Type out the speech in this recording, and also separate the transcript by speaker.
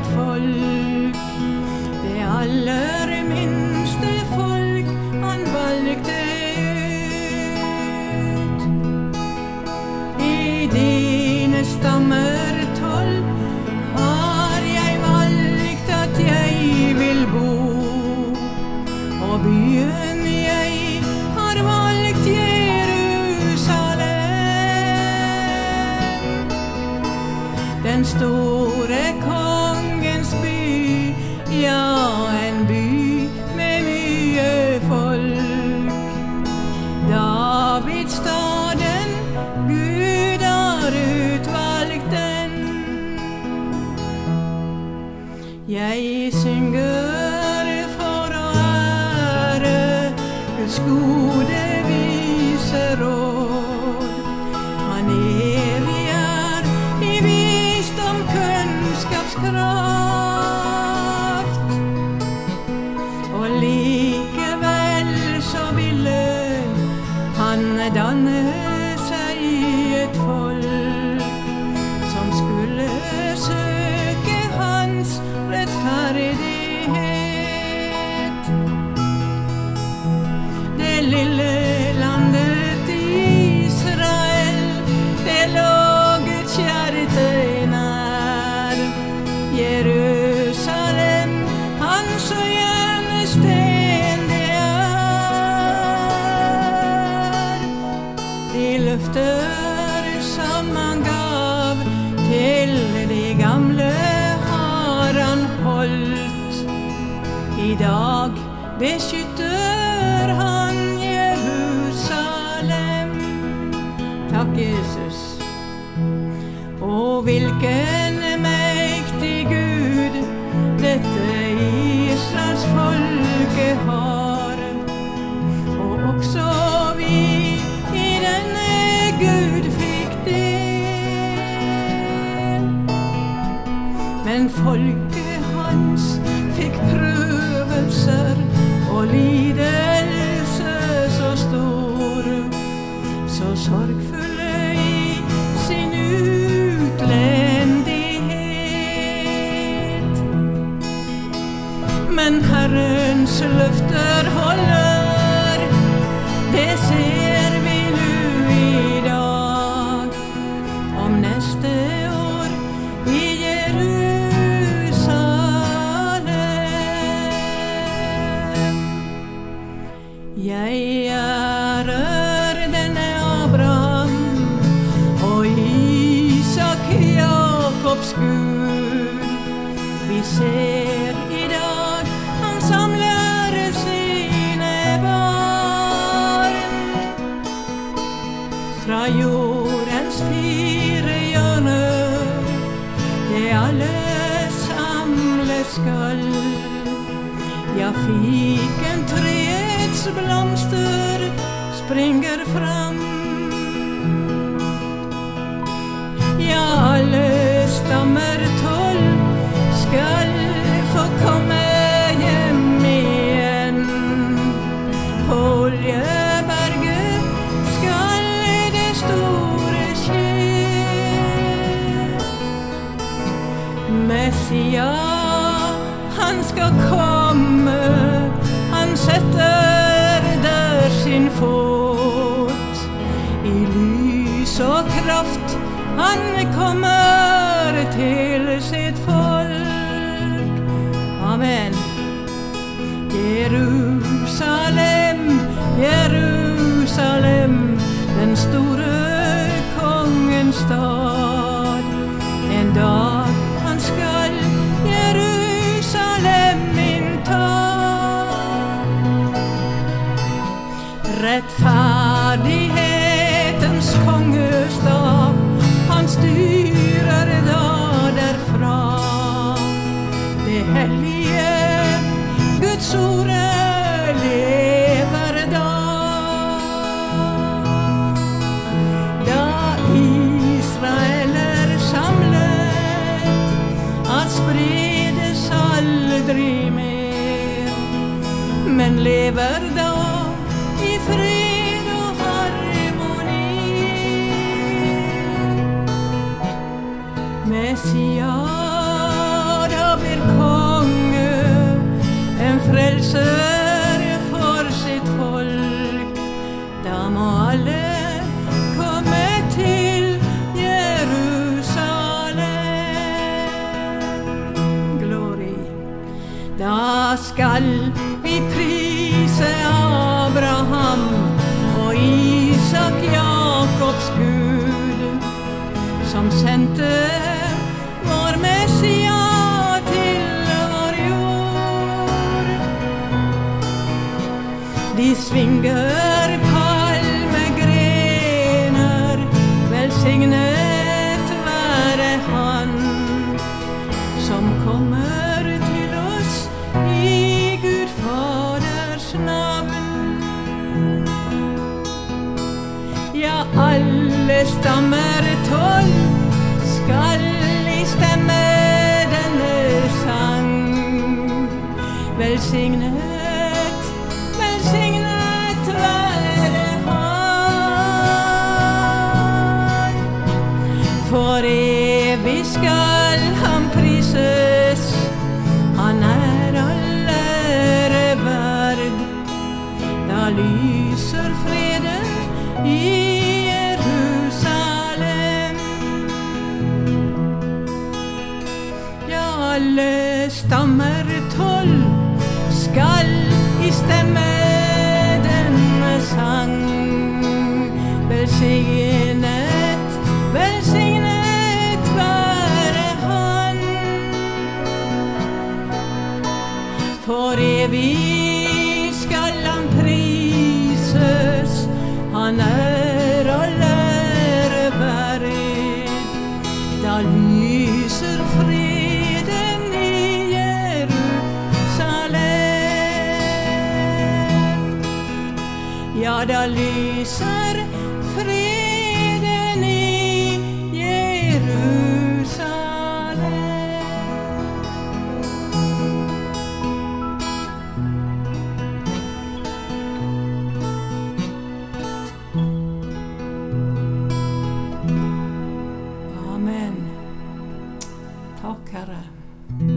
Speaker 1: et folk, det aller minste folk han valgte ut. I dine stammer 12 har jeg valgt at jeg vil bo, og byen jeg har valgt Jerusalem, den store kongens by, ja, en by med mye folk. Davidstaden, Gud har utvalgt den. Jeg synger for å ære Guds gode vise råd. Han evig er i visdom, kunnskapskraft, og likevel så ville han danne seg et folk som skulle søke hans rettferdighet. Det lille landet Israel, det lå Guds hjerte nær. Jerusalem, hans hjemsted det er. De løfter som han gav til de gamle har han holdt. I dag beskytter han Jerusalem. Takk, Jesus. Og hvilken mektig Gud dette Israels folke har, og også vi i denne Gud fikk del. Men folket hans fikk prøvelser og lidelse så stor, så sorgfulle i sin utlendighet. Men Herrens løfter holder, det ser vi nu i dag. Om neste år i Jerusalem. Jeg ærer denne Abraham og Isak, Jakobs Gud. Vi ser i dag han samler sine barn fra jordens 4 hjørner, det alle samles skal. Ja, fikentreets blomster springer fram. Ja, alle stammer 12 skal få komme hjem igjen. På Oljeberget skal det store skje. Messias, han skal komme, han setter der sin fot. I lys og kraft han kommer til sitt folk. Amen. Jerusalem, Jerusalem, den store kongens stad. En dag han skal Jerusalem innta. Rettferdighetens kongestav, han styrer da derfra. Det hellige Guds ordet lever da. Da Israel er samlet, at spredes aldri mer, men lever da i fred og harmoni. Messias, da frelser for sitt folk. Da må alle komme til Jerusalem. Glory. Da skal vi prise Abraham og Isak, Jakobs Gud, som sendte vår Messia til vår jord. De svinger palmegrener, velsignet være Han, som kommer til oss i Gud Faders navn. Ja, alle stammer 12 skal i stemme denne sang. Velsignet, velsignet være Han. For evig skal Han prises, Han aller verd. Da lyser freden i Jerusalem. Ja, alle stammer 12 skal i stemme denne sang. Velsignet, velsignet være Han. For evig skal Han prises, Han aller verd. Da lyser freden i Jerusalem. Ja, da lyser freden i Jerusalem. Amen. Takk, Herre.